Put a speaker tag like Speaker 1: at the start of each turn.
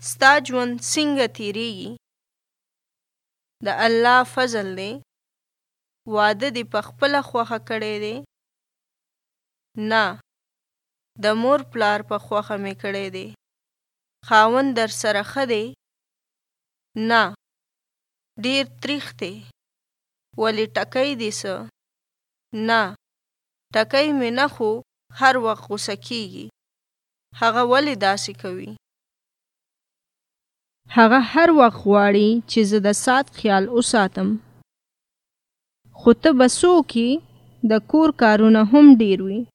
Speaker 1: ستا ژوند څنګه تیریږي؟ د الله فضل دی. واده دې په خپله خوښه کړی دی؟ نه، د مور پلار په خوښه مې کړی دی. خاوند در سره ښه دی؟ نه، ډېر تریخ دی. ولې ټکی دې څه؟ نه، ټکی مې نه، خو هر وخت غوسه کېږي. هغه ولې داسې کوي؟ هغه هر وخت غواړي چې زه د ساعت خیال وساتم. خو ته به څوک یې؟ د کور کارونه هم ډېر وي.